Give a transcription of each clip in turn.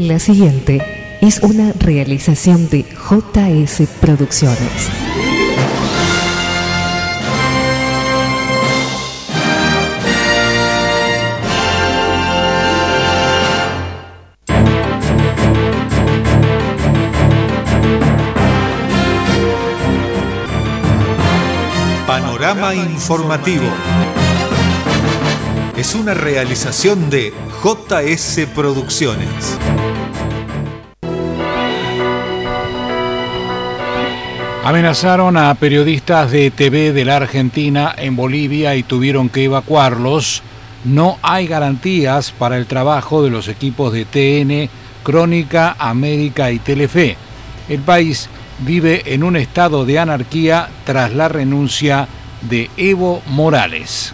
La siguiente es una realización de JS Producciones. Panorama informativo. Es una realización de JS Producciones. Amenazaron a periodistas de TV de la Argentina en Bolivia y tuvieron que evacuarlos. No hay garantías para el trabajo de los equipos de TN, Crónica, América y Telefe. El país vive en un estado de anarquía tras la renuncia de Evo Morales.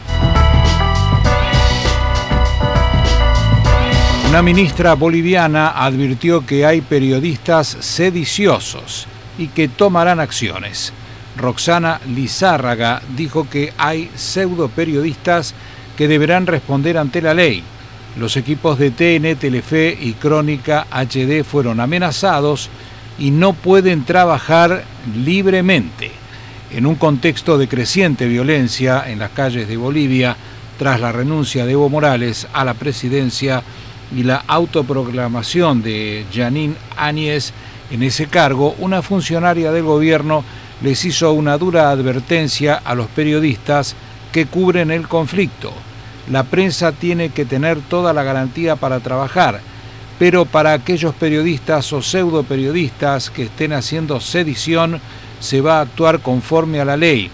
Una ministra boliviana advirtió que hay periodistas sediciosos y que tomarán acciones. Roxana Lizárraga dijo que hay pseudo periodistas que deberán responder ante la ley. Los equipos de TN, Telefe y Crónica HD fueron amenazados y no pueden trabajar libremente. En un contexto de creciente violencia en las calles de Bolivia, tras la renuncia de Evo Morales a la presidencia y la autoproclamación de Jeanine Áñez en ese cargo, una funcionaria del gobierno les hizo una dura advertencia a los periodistas que cubren el conflicto. La prensa tiene que tener toda la garantía para trabajar, pero para aquellos periodistas o pseudo periodistas que estén haciendo sedición, se va a actuar conforme a la ley.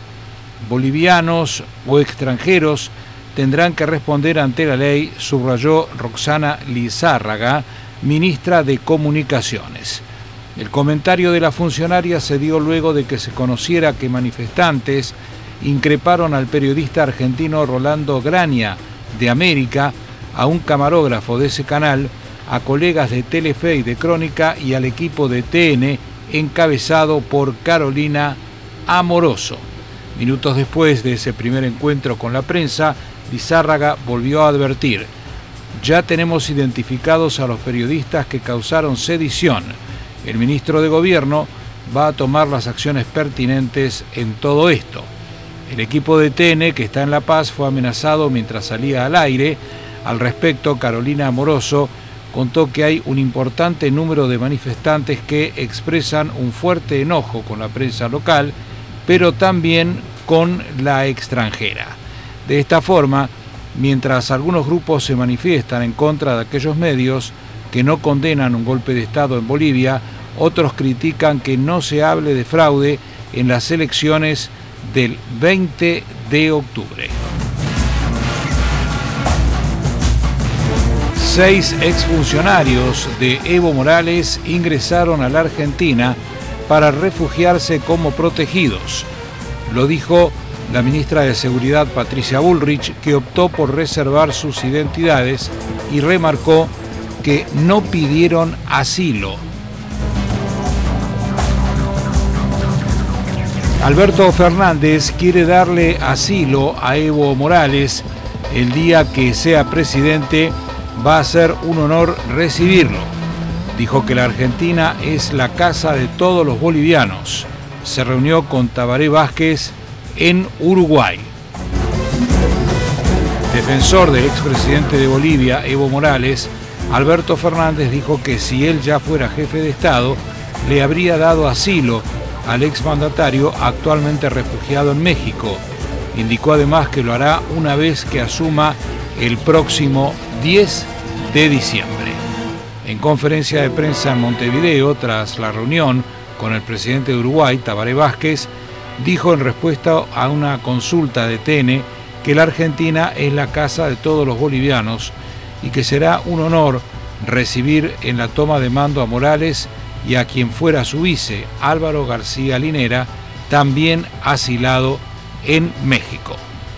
Bolivianos o extranjeros tendrán que responder ante la ley, subrayó Roxana Lizárraga, ministra de Comunicaciones. El comentario de la funcionaria se dio luego de que se conociera que manifestantes increparon al periodista argentino Rolando Graña, de América, a un camarógrafo de ese canal, a colegas de Telefe y de Crónica y al equipo de TN, encabezado por Carolina Amoroso. Minutos después de ese primer encuentro con la prensa, Lizárraga volvió a advertir: ya tenemos identificados a los periodistas que causaron sedición. El ministro de Gobierno va a tomar las acciones pertinentes en todo esto. El equipo de TN, que está en La Paz, fue amenazado mientras salía al aire. Al respecto, Carolina Amoroso contó que hay un importante número de manifestantes que expresan un fuerte enojo con la prensa local, pero también con la extranjera. De esta forma, mientras algunos grupos se manifiestan en contra de aquellos medios que no condenan un golpe de Estado en Bolivia, otros critican que no se hable de fraude en las elecciones del 20 de octubre. 6 exfuncionarios de Evo Morales ingresaron a la Argentina para refugiarse como protegidos. Lo dijo la ministra de Seguridad Patricia Bullrich, que optó por reservar sus identidades y remarcó que no pidieron asilo. Alberto Fernández quiere darle asilo a Evo Morales. El día que sea presidente va a ser un honor recibirlo. Dijo que la Argentina es la casa de todos los bolivianos. Se reunió con Tabaré Vázquez en Uruguay. Defensor del expresidente de Bolivia, Evo Morales, Alberto Fernández dijo que si él ya fuera jefe de Estado, le habría dado asilo al exmandatario actualmente refugiado en México. Indicó además que lo hará una vez que asuma el próximo 10 de diciembre. En conferencia de prensa en Montevideo, tras la reunión con el presidente de Uruguay, Tabaré Vázquez, dijo en respuesta a una consulta de TN que la Argentina es la casa de todos los bolivianos y que será un honor recibir en la toma de mando a Morales y a quien fuera su vice, Álvaro García Linera, también asilado en México.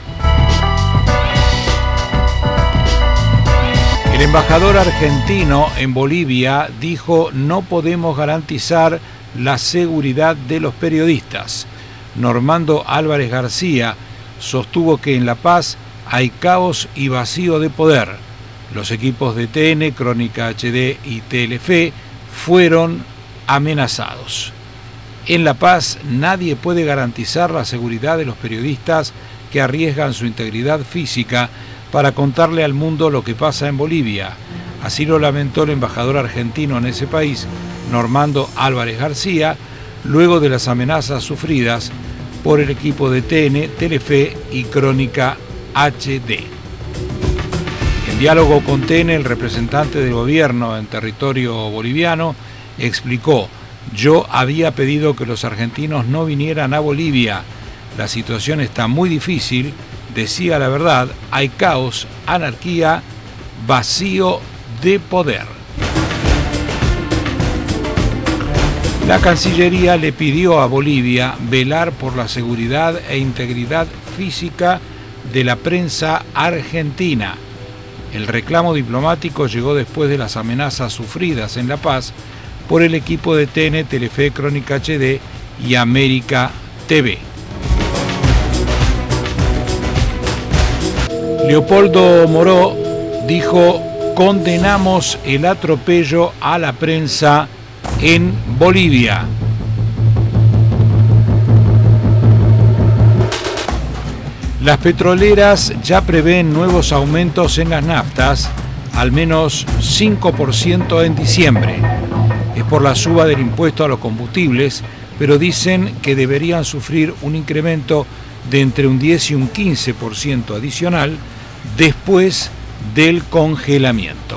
El embajador argentino en Bolivia dijo: no podemos garantizar la seguridad de los periodistas. Normando Álvarez García sostuvo que en La Paz hay caos y vacío de poder. Los equipos de TN, Crónica HD y Telefe fueron amenazados. En La Paz nadie puede garantizar la seguridad de los periodistas que arriesgan su integridad física para contarle al mundo lo que pasa en Bolivia. Así lo lamentó el embajador argentino en ese país, Normando Álvarez García, luego de las amenazas sufridas por el equipo de TN, Telefe y Crónica HD. En diálogo con TN, el representante del gobierno en territorio boliviano explicó: yo había pedido que los argentinos no vinieran a Bolivia. La situación está muy difícil, decía la verdad, hay caos, anarquía, vacío de poder. La Cancillería le pidió a Bolivia velar por la seguridad e integridad física de la prensa argentina. El reclamo diplomático llegó después de las amenazas sufridas en La Paz por el equipo de TN, Telefe, Crónica HD y América TV. Leopoldo Moró dijo: condenamos el atropello a la prensa en Bolivia. Las petroleras ya prevén nuevos aumentos en las naftas, al menos 5% en diciembre. Es por la suba del impuesto a los combustibles, pero dicen que deberían sufrir un incremento de entre un 10 y un 15% adicional después del congelamiento.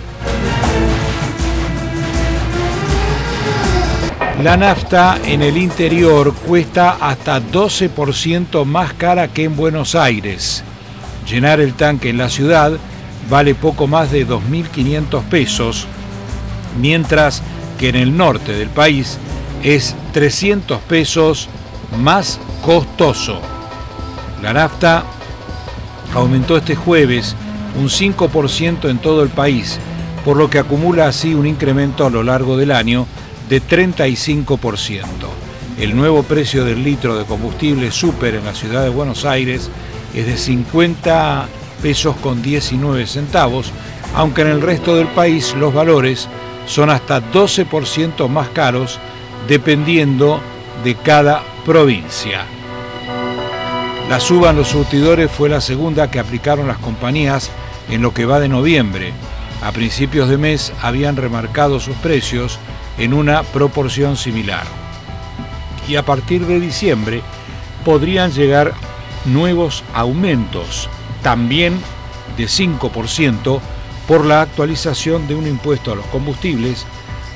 La nafta en el interior cuesta hasta 12% más cara que en Buenos Aires. Llenar el tanque en la ciudad vale poco más de 2.500 pesos, mientras que en el norte del país es 300 pesos más costoso. La nafta aumentó este jueves un 5% en todo el país, por lo que acumula así un incremento a lo largo del año de 35%. El nuevo precio del litro de combustible súper en la ciudad de Buenos Aires es de 50 pesos con 19 centavos, aunque en el resto del país los valores son hasta 12% más caros dependiendo de cada provincia. La suba en los surtidores fue la segunda que aplicaron las compañías en lo que va de noviembre. A principios de mes habían remarcado sus precios en una proporción similar. Y a partir de diciembre podrían llegar nuevos aumentos, también de 5%, por la actualización de un impuesto a los combustibles.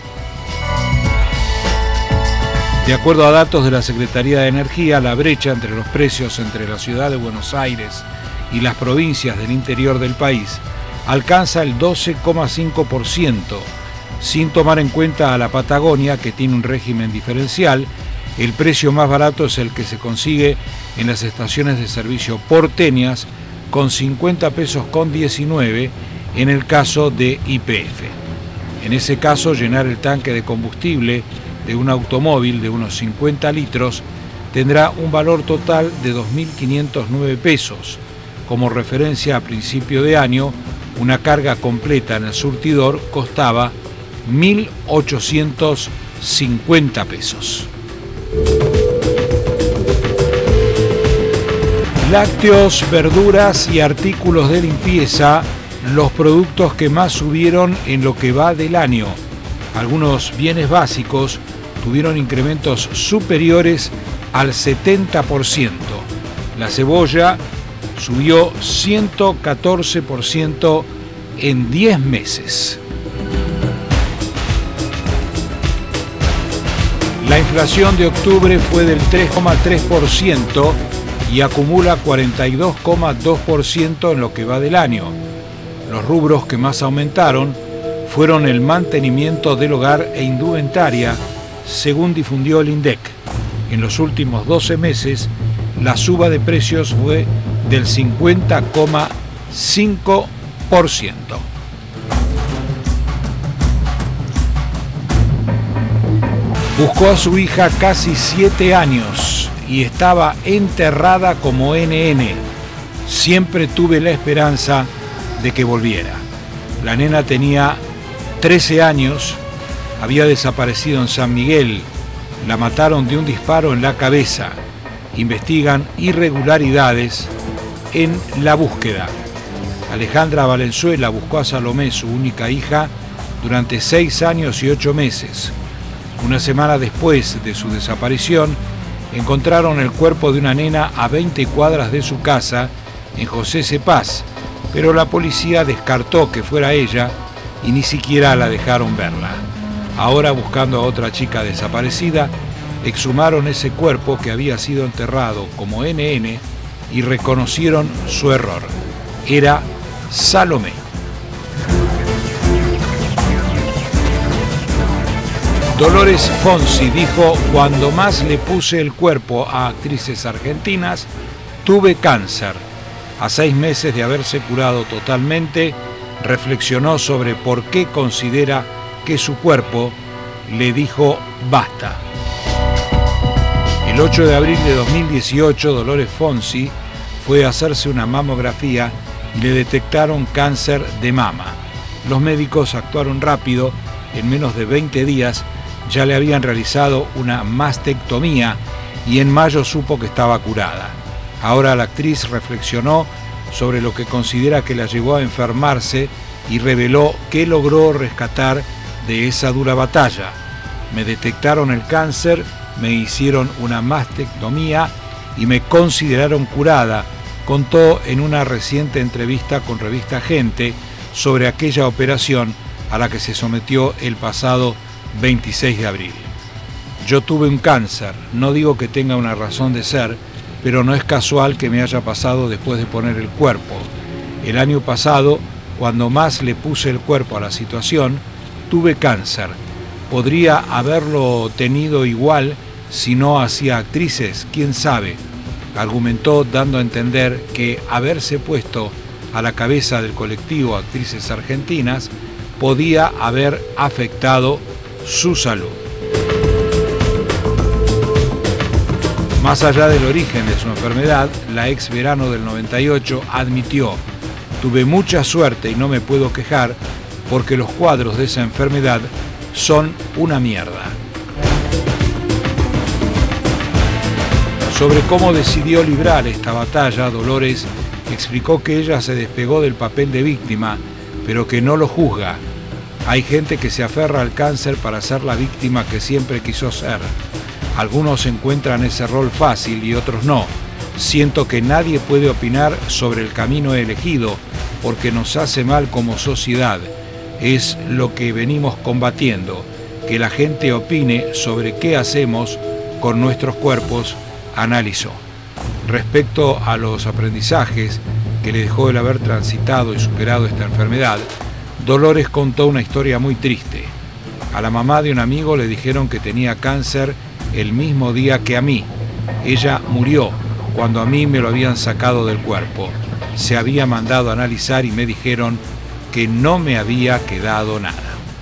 De acuerdo a datos de la Secretaría de Energía, la brecha entre los precios entre la ciudad de Buenos Aires y las provincias del interior del país alcanza el 12,5%, sin tomar en cuenta a la Patagonia, que tiene un régimen diferencial. El precio más barato es el que se consigue en las estaciones de servicio porteñas, con 50 pesos con 19 en el caso de YPF. En ese caso, llenar el tanque de combustible de un automóvil de unos 50 litros tendrá un valor total de 2.509 pesos. Como referencia, a principio de año, una carga completa en el surtidor costaba 1.850 pesos. Lácteos, verduras y artículos de limpieza, los productos que más subieron en lo que va del año. Algunos bienes básicos tuvieron incrementos superiores al 70%. La cebolla subió 114% en 10 meses. La inflación de octubre fue del 3,3% y acumula 42,2% en lo que va del año. Los rubros que más aumentaron fueron el mantenimiento del hogar e indumentaria, según difundió el INDEC. En los últimos 12 meses, la suba de precios fue del 50,5%. Buscó a su hija casi 7 años y estaba enterrada como NN. Siempre tuve la esperanza de que volviera. La nena tenía 13 años, había desaparecido en San Miguel, la mataron de un disparo en la cabeza. Investigan irregularidades en la búsqueda. Alejandra Valenzuela buscó a Salomé, su única hija, durante 6 años y 8 meses. Una semana después de su desaparición, encontraron el cuerpo de una nena a 20 cuadras de su casa, en José Cepaz, pero la policía descartó que fuera ella y ni siquiera la dejaron verla. Ahora, buscando a otra chica desaparecida, exhumaron ese cuerpo que había sido enterrado como NN y reconocieron su error. Era Salomé. Dolores Fonsi dijo: cuando más le puse el cuerpo a actrices argentinas, tuve cáncer. A 6 meses de haberse curado totalmente, reflexionó sobre por qué considera que su cuerpo le dijo basta. El 8 de abril de 2018, Dolores Fonsi fue a hacerse una mamografía y le detectaron cáncer de mama. Los médicos actuaron rápido, en menos de 20 días ya le habían realizado una mastectomía y en mayo supo que estaba curada. Ahora la actriz reflexionó sobre lo que considera que la llevó a enfermarse y reveló que logró rescatar de esa dura batalla. Me detectaron el cáncer, me hicieron una mastectomía y me consideraron curada, contó en una reciente entrevista con Revista Gente sobre aquella operación a la que se sometió el pasado 26 de abril. Yo tuve un cáncer, no digo que tenga una razón de ser, pero no es casual que me haya pasado después de poner el cuerpo. El año pasado, cuando más le puse el cuerpo a la situación, tuve cáncer. ¿Podría haberlo tenido igual si no hacía actrices? ¿Quién sabe? Argumentó, dando a entender que haberse puesto a la cabeza del colectivo Actrices Argentinas podía haber afectado su salud. Más allá del origen de su enfermedad, la ex verano del 98 admitió: tuve mucha suerte y no me puedo quejar porque los cuadros de esa enfermedad son una mierda. Sobre cómo decidió librar esta batalla, Dolores explicó que ella se despegó del papel de víctima, pero que no lo juzga. Hay gente que se aferra al cáncer para ser la víctima que siempre quiso ser. Algunos encuentran ese rol fácil y otros no. Siento que nadie puede opinar sobre el camino elegido porque nos hace mal como sociedad. Es lo que venimos combatiendo, que la gente opine sobre qué hacemos con nuestros cuerpos, analizó. Respecto a los aprendizajes que le dejó el haber transitado y superado esta enfermedad, Dolores contó una historia muy triste. A la mamá de un amigo le dijeron que tenía cáncer el mismo día que a mí. Ella murió cuando a mí me lo habían sacado del cuerpo. Se había mandado a analizar y me dijeron que no me había quedado nada.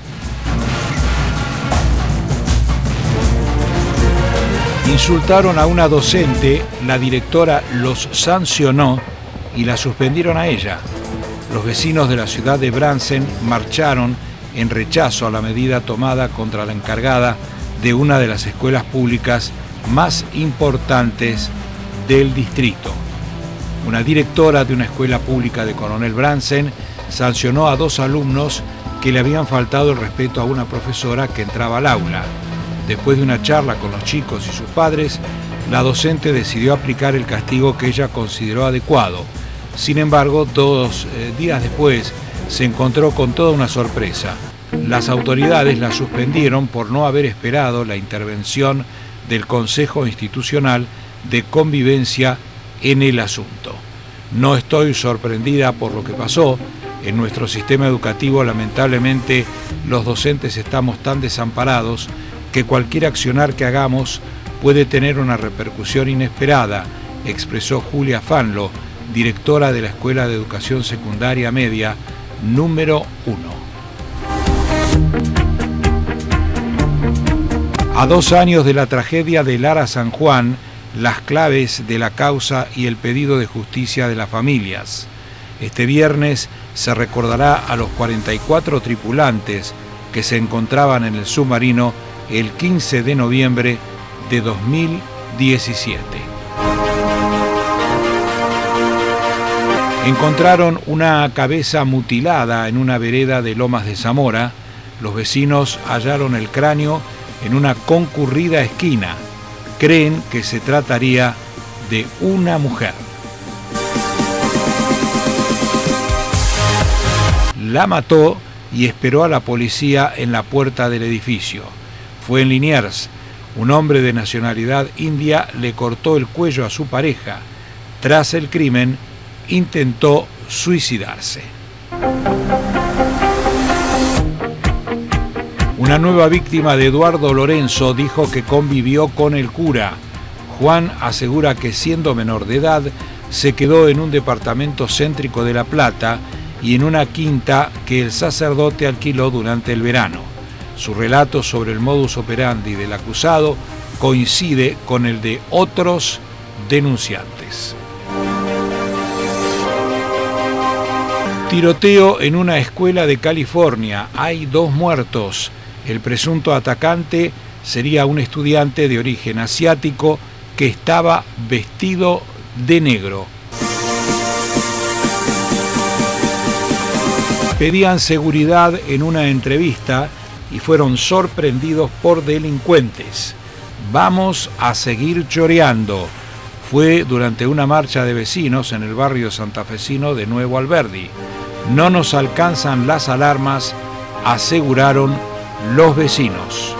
Insultaron a una docente, la directora los sancionó y la suspendieron a ella. Los vecinos de la ciudad de Bransen marcharon en rechazo a la medida tomada contra la encargada de una de las escuelas públicas más importantes del distrito. Una directora de una escuela pública de Coronel Bransen sancionó a 2 alumnos que le habían faltado el respeto a una profesora que entraba al aula. Después de una charla con los chicos y sus padres, la docente decidió aplicar el castigo que ella consideró adecuado. Sin embargo, 2 días después se encontró con toda una sorpresa. Las autoridades la suspendieron por no haber esperado la intervención del Consejo Institucional de Convivencia en el asunto. No estoy sorprendida por lo que pasó. En nuestro sistema educativo, lamentablemente, los docentes estamos tan desamparados que cualquier accionar que hagamos puede tener una repercusión inesperada, expresó Julia Fanlo, directora de la Escuela de Educación Secundaria Media número 1. A 2 años de la tragedia de Lara San Juan, las claves de la causa y el pedido de justicia de las familias. Este viernes se recordará a los 44 tripulantes que se encontraban en el submarino el 15 de noviembre de 2017. Encontraron una cabeza mutilada en una vereda de Lomas de Zamora. Los vecinos hallaron el cráneo en una concurrida esquina. Creen que se trataría de una mujer. La mató y esperó a la policía en la puerta del edificio. Fue en Liniers. Un hombre de nacionalidad india le cortó el cuello a su pareja. Tras el crimen, intentó suicidarse. Una nueva víctima de Eduardo Lorenzo dijo que convivió con el cura. Juan asegura que siendo menor de edad se quedó en un departamento céntrico de La Plata y en una quinta que el sacerdote alquiló durante el verano. Su relato sobre el modus operandi del acusado coincide con el de otros denunciantes. Tiroteo en una escuela de California. Hay 2 muertos. El presunto atacante sería un estudiante de origen asiático que estaba vestido de negro. Pedían seguridad en una entrevista y fueron sorprendidos por delincuentes. Vamos a seguir choreando. Fue durante una marcha de vecinos en el barrio santafesino de Nuevo Alberdi. No nos alcanzan las alarmas, aseguraron los vecinos.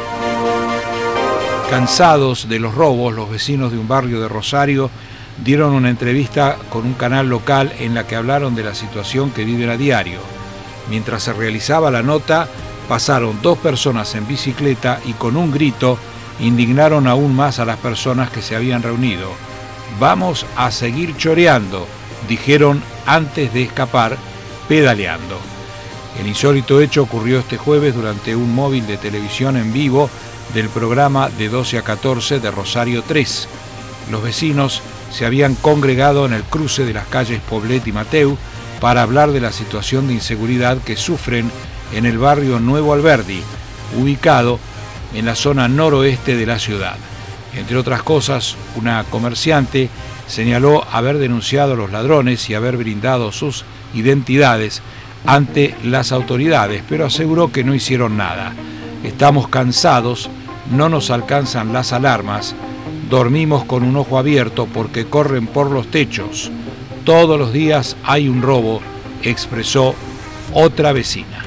Cansados de los robos, los vecinos de un barrio de Rosario dieron una entrevista con un canal local en la que hablaron de la situación que viven a diario. Mientras se realizaba la nota, pasaron 2 personas en bicicleta y con un grito indignaron aún más a las personas que se habían reunido. Vamos a seguir choreando, dijeron antes de escapar, pedaleando. El insólito hecho ocurrió este jueves durante un móvil de televisión en vivo del programa de 12 a 14 de Rosario 3. Los vecinos se habían congregado en el cruce de las calles Poblet y Mateu para hablar de la situación de inseguridad que sufren en el barrio Nuevo Alberdi, ubicado en la zona noroeste de la ciudad. Entre otras cosas, una comerciante señaló haber denunciado a los ladrones y haber brindado sus identidades ante las autoridades, pero aseguró que no hicieron nada. Estamos cansados, no nos alcanzan las alarmas, dormimos con un ojo abierto porque corren por los techos. Todos los días hay un robo, expresó otra vecina.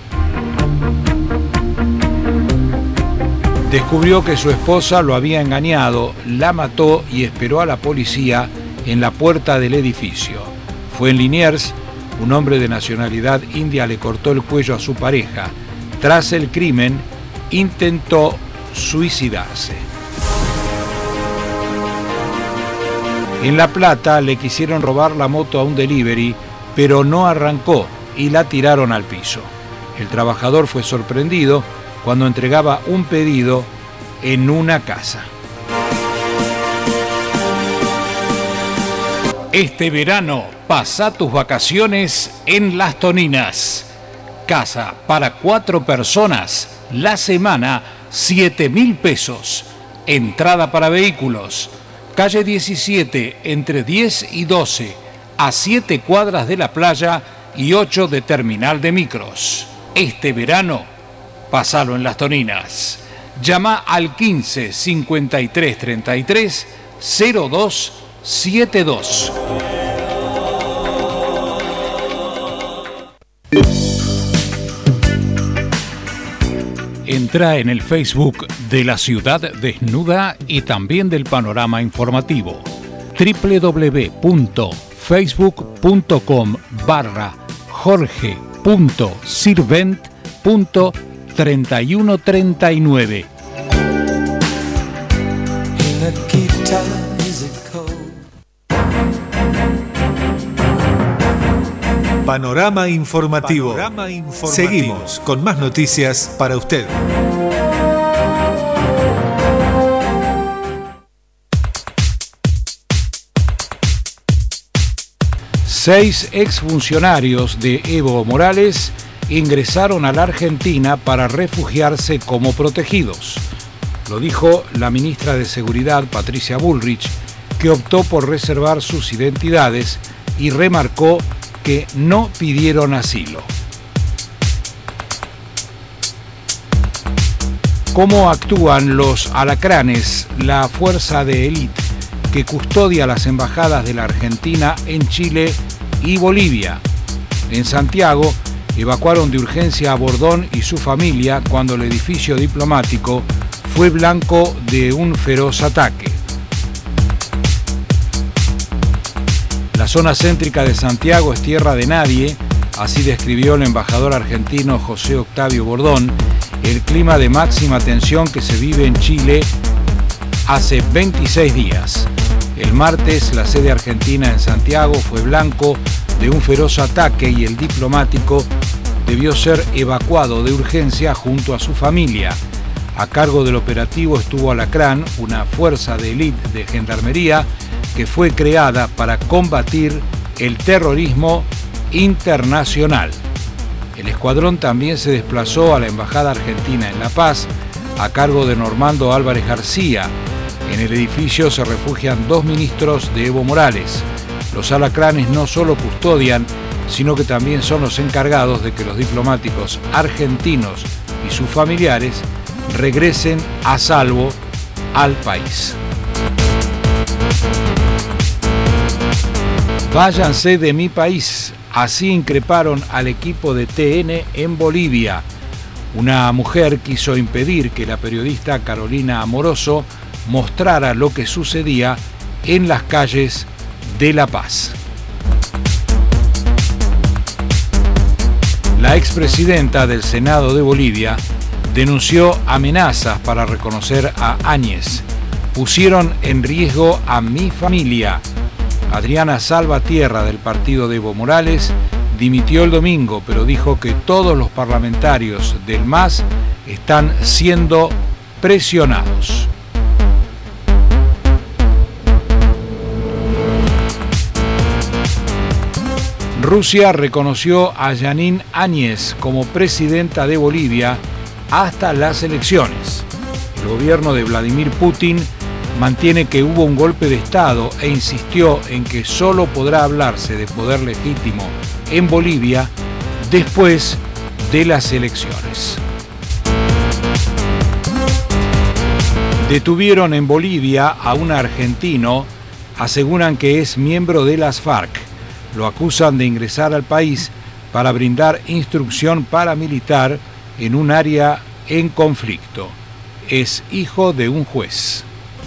Descubrió que su esposa lo había engañado, la mató y esperó a la policía en la puerta del edificio. Fue en Liniers. Un hombre de nacionalidad india le cortó el cuello a su pareja. Tras el crimen, intentó suicidarse. En La Plata le quisieron robar la moto a un delivery, pero no arrancó y la tiraron al piso. El trabajador fue sorprendido cuando entregaba un pedido en una casa. Este verano, pasa tus vacaciones en Las Toninas. Casa para 4 personas, la semana 7.000 pesos. Entrada para vehículos. Calle 17, entre 10 y 12, a 7 cuadras de la playa y 8 de terminal de micros. Este verano, pasalo en Las Toninas. Llama al 15 53 33 02 72. Entra en el Facebook de La Ciudad Desnuda y también del Panorama Informativo. www.facebook.com/jorge.sirvent.3139. Panorama Informativo. Seguimos con más noticias para usted. 6 exfuncionarios de Evo Morales ingresaron a la Argentina para refugiarse como protegidos. Lo dijo la ministra de Seguridad, Patricia Bullrich, que optó por reservar sus identidades y remarcó que no pidieron asilo. ¿Cómo actúan los alacranes, la fuerza de élite que custodia las embajadas de la Argentina en Chile y Bolivia? En Santiago, evacuaron de urgencia a Bordón y su familia cuando el edificio diplomático fue blanco de un feroz ataque. La zona céntrica de Santiago es tierra de nadie, así describió el embajador argentino José Octavio Bordón el clima de máxima tensión que se vive en Chile hace 26 días. El martes, la sede argentina en Santiago fue blanco de un feroz ataque y el diplomático debió ser evacuado de urgencia junto a su familia. A cargo del operativo estuvo Alacrán, una fuerza de élite de gendarmería que fue creada para combatir el terrorismo internacional. El escuadrón también se desplazó a la Embajada Argentina en La Paz, a cargo de Normando Álvarez García. En el edificio se refugian 2 ministros de Evo Morales. Los alacranes no solo custodian, sino que también son los encargados de que los diplomáticos argentinos y sus familiares regresen a salvo al país. Váyanse de mi país. Así increparon al equipo de TN en Bolivia. Una mujer quiso impedir que la periodista Carolina Amoroso mostrara lo que sucedía en las calles de La Paz. La expresidenta del Senado de Bolivia denunció amenazas para reconocer a Áñez. Pusieron en riesgo a mi familia. Adriana Salvatierra, del partido de Evo Morales, dimitió el domingo, pero dijo que todos los parlamentarios del MAS están siendo presionados. Rusia reconoció a Janine Áñez como presidenta de Bolivia hasta las elecciones. El gobierno de Vladimir Putin mantiene que hubo un golpe de Estado e insistió en que solo podrá hablarse de poder legítimo en Bolivia después de las elecciones. Detuvieron en Bolivia a un argentino, aseguran que es miembro de las FARC. Lo acusan de ingresar al país para brindar instrucción paramilitar en un área en conflicto. Es hijo de un juez.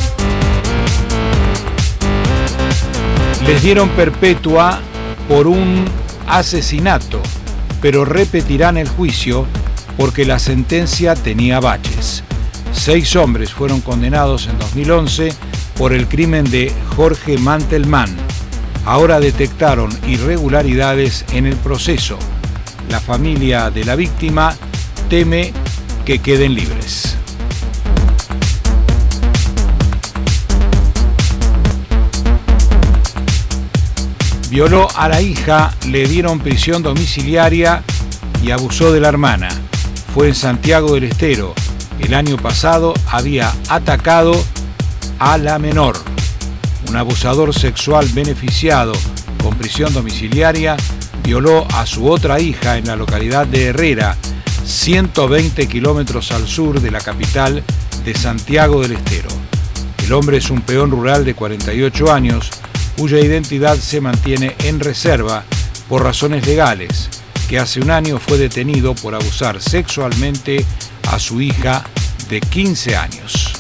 Les dieron perpetua por un asesinato, pero repetirán el juicio porque la sentencia tenía baches. 6 hombres fueron condenados en 2011 por el crimen de Jorge Mantelman. Ahora detectaron irregularidades en el proceso. La familia de la víctima teme que queden libres. Violó a la hija, le dieron prisión domiciliaria y abusó de la hermana. Fue en Santiago del Estero. El año pasado había atacado a la menor. Un abusador sexual beneficiado con prisión domiciliaria violó a su otra hija en la localidad de Herrera, 120 kilómetros al sur de la capital de Santiago del Estero. El hombre es un peón rural de 48 años, cuya identidad se mantiene en reserva por razones legales, que hace un año fue detenido por abusar sexualmente a su hija de 15 años.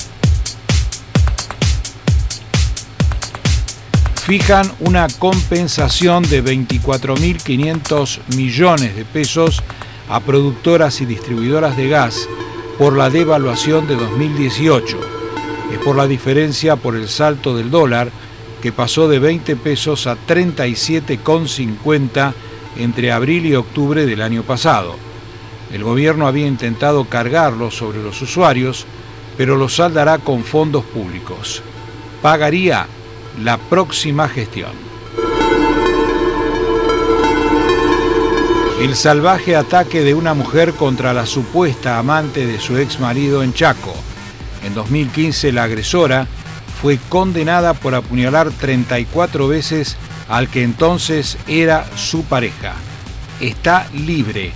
Fijan una compensación de 24.500 millones de pesos a productoras y distribuidoras de gas por la devaluación de 2018. Es por la diferencia por el salto del dólar, que pasó de 20 pesos a 37,50 entre abril y octubre del año pasado. El gobierno había intentado cargarlo sobre los usuarios, pero lo saldará con fondos públicos. Pagaría la próxima gestión. El salvaje ataque de una mujer contra la supuesta amante de su ex marido en Chaco. En 2015 la agresora fue condenada por apuñalar 34 veces al que entonces era su pareja. Está libre.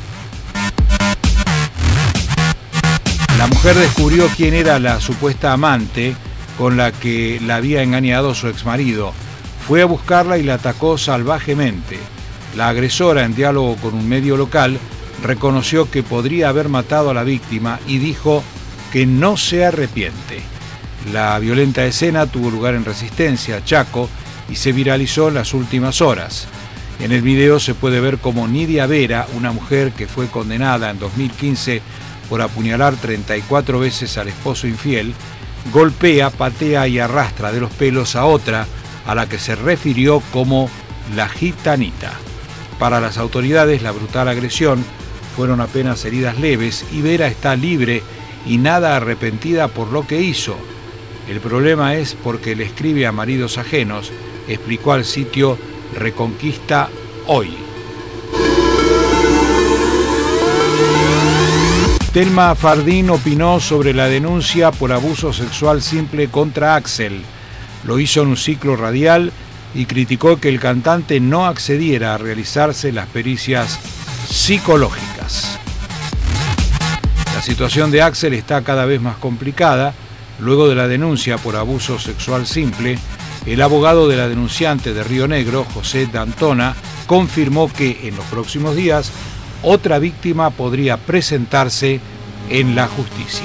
La mujer descubrió quién era la supuesta amante con la que la había engañado su exmarido. Fue a buscarla y la atacó salvajemente. La agresora, en diálogo con un medio local, reconoció que podría haber matado a la víctima y dijo que no se arrepiente. La violenta escena tuvo lugar en Resistencia, Chaco, y se viralizó en las últimas horas. En el video se puede ver cómo Nidia Vera, una mujer que fue condenada en 2015 por apuñalar 34 veces al esposo infiel, golpea, patea y arrastra de los pelos a otra, a la que se refirió como la gitanita. Para las autoridades, la brutal agresión fueron apenas heridas leves y Vera está libre y nada arrepentida por lo que hizo. El problema es porque le escribe a maridos ajenos, explicó al sitio Reconquista Hoy. Telma Fardín opinó sobre la denuncia por abuso sexual simple contra Axel. Lo hizo en un ciclo radial y criticó que el cantante no accediera a realizarse las pericias psicológicas. La situación de Axel está cada vez más complicada. Luego de la denuncia por abuso sexual simple, el abogado de la denunciante de Río Negro, José D'Antona, confirmó que en los próximos días otra víctima podría presentarse en la justicia.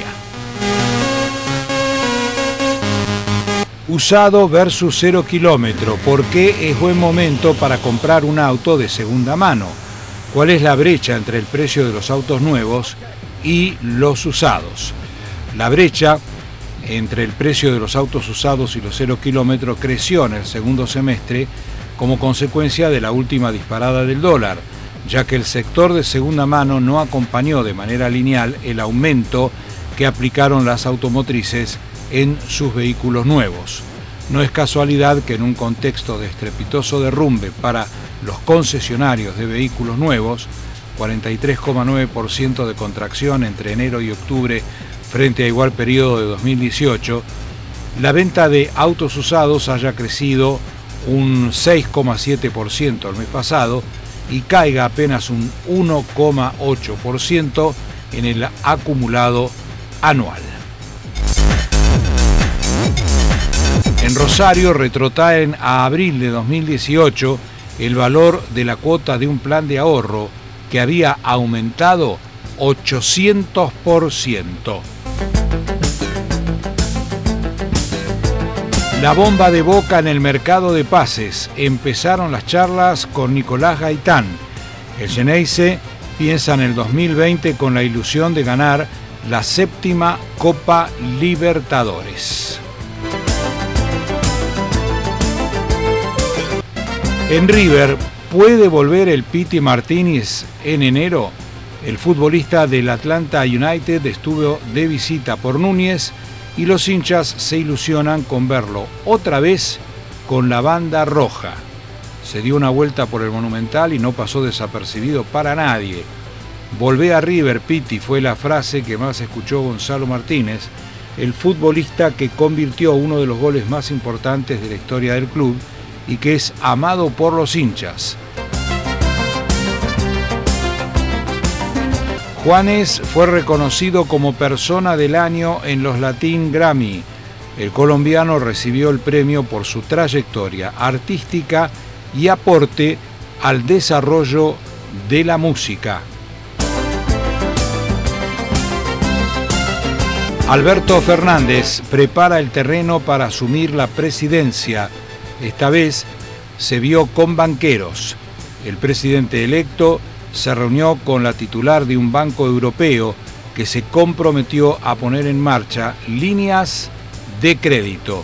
Usado versus 0 kilómetro. ¿Por qué es buen momento para comprar un auto de segunda mano? ¿Cuál es la brecha entre el precio de los autos nuevos y los usados? La brecha entre el precio de los autos usados y los 0 kilómetros creció en el segundo semestre como consecuencia de la última disparada del dólar, ya que el sector de segunda mano no acompañó de manera lineal el aumento que aplicaron las automotrices en sus vehículos nuevos. No es casualidad que en un contexto de estrepitoso derrumbe para los concesionarios de vehículos nuevos, 43,9% de contracción entre enero y octubre frente a igual periodo de 2018, la venta de autos usados haya crecido un 6,7% el mes pasado y caiga apenas un 1,8% en el acumulado anual. En Rosario retrotraen a abril de 2018 el valor de la cuota de un plan de ahorro que había aumentado 800%. La bomba de Boca en el mercado de pases. Empezaron las charlas con Nicolás Gaitán. El Xeneize piensa en el 2020 con la ilusión de ganar la 7ª Copa Libertadores. En River, ¿puede volver el Piti Martínez en enero? El futbolista del Atlanta United estuvo de visita por Núñez y los hinchas se ilusionan con verlo otra vez con la banda roja. Se dio una vuelta por el Monumental y no pasó desapercibido para nadie. Volvé a River, Piti, fue la frase que más escuchó Gonzalo Martínez, el futbolista que convirtió uno de los goles más importantes de la historia del club y que es amado por los hinchas. Juanes fue reconocido como persona del año en los Latin Grammy. El colombiano recibió el premio por su trayectoria artística y aporte al desarrollo de la música. Alberto Fernández prepara el terreno para asumir la presidencia. Esta vez se vio con banqueros. El presidente electo se reunió con la titular de un banco europeo que se comprometió a poner en marcha líneas de crédito.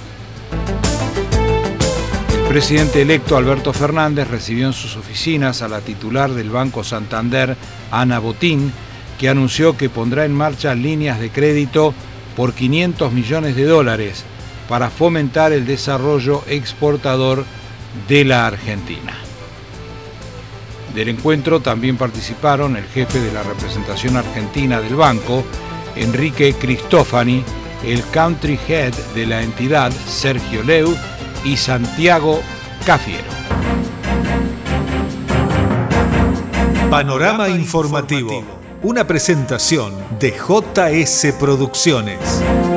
El presidente electo Alberto Fernández recibió en sus oficinas a la titular del Banco Santander, Ana Botín, que anunció que pondrá en marcha líneas de crédito por $500 millones para fomentar el desarrollo exportador de la Argentina. Del encuentro también participaron el jefe de la representación argentina del banco, Enrique Cristofani, el country head de la entidad, Sergio Leu, y Santiago Cafiero. Panorama informativo, una presentación de JS Producciones.